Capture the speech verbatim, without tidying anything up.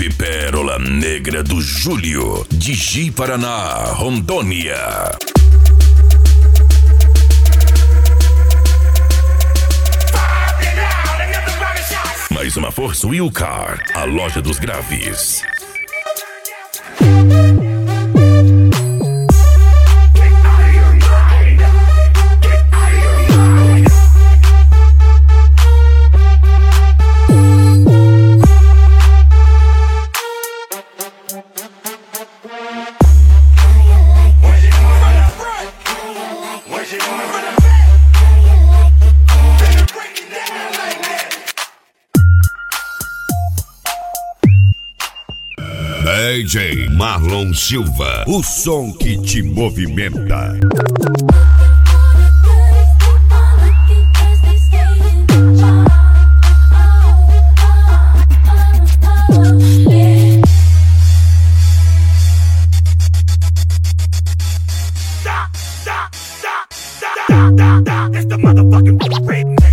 Salve Pérola Negra do Júlio, de Ji Paraná, Rondônia. Mais uma força Wilcar, a loja dos graves. D J Marlon Silva, o som que te movimenta. It's the motherfucking rape.